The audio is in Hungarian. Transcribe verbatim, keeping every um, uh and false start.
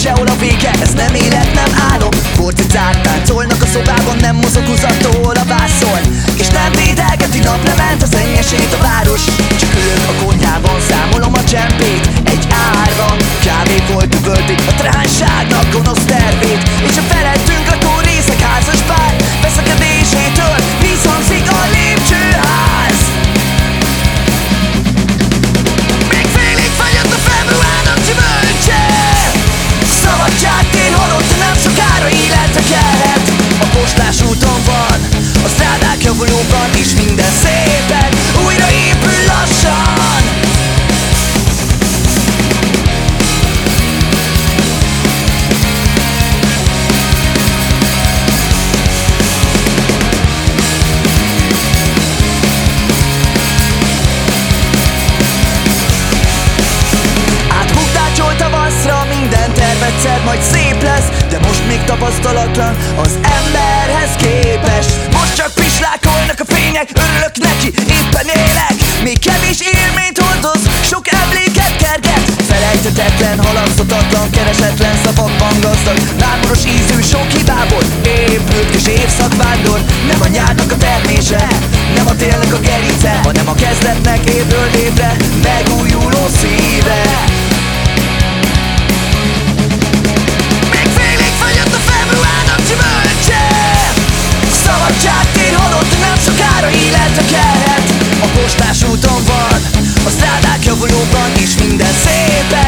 sehol a vége, ez nem élet, nem álom. Forcicák táncolnak a szobában, nem mozog húzattól a vászon, és nem védelgeti naplement a szennyesét a város. Csak ülök a konyhában, számolom a csempét egy árva. Kávé volt üvöltik a tránságnak gonosz tervét, és a felettünk lakó részek házas pár veszekedésétől vízhangzik a lépcsőház. Még félig fagyott a februárnak gyümölcse. Szabadságtér halott, de nem sokára életre kelhet. A Postás úton van, a strádák javulóban is minden szépen újra épül lassan. Minden tervetszer majd szép lesz, de most még tapasztalatlan az emberhez képest. Most csak pislákolnak a fények, örülök neki, éppen élek. Még kevés élményt hordoz, sok emléket kerget. Felejthetetlen, halaszthatatlan, keresetlen szavakban gazdag, mármoros ízű sok hibából épült kis évszakvándor. Nem a nyárnak a termése, nem a télnek a gerince, hanem a kezdetnek évről évre megújuló szíve. Szabadságtér halott, de nem sokára életre kelhet. A Postás úton van, a strádák javulóban is minden szépen